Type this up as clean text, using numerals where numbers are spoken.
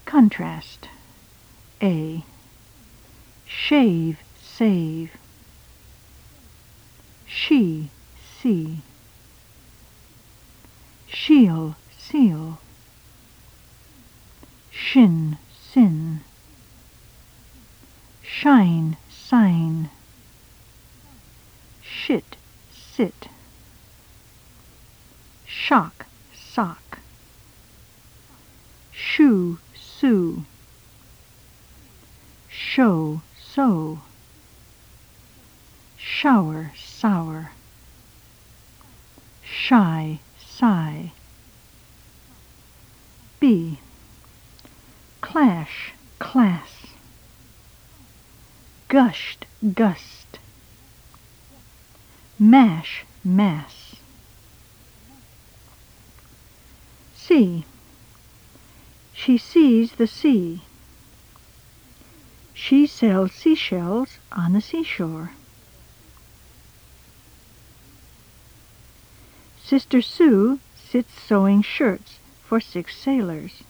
Contrast. A. Shave, save. She, see. She'll, seal. Shin, sin. Shine, sign. Shit, sit. Shock, sock. Shoe, sue. Show, sow. Shower, sour. Shy, sigh. B. Clash, class. Gushed, gust. Mash, mass. C. She sees the sea. She sells seashells on the seashore. Sister Sue sits sewing shirts for 6 sailors.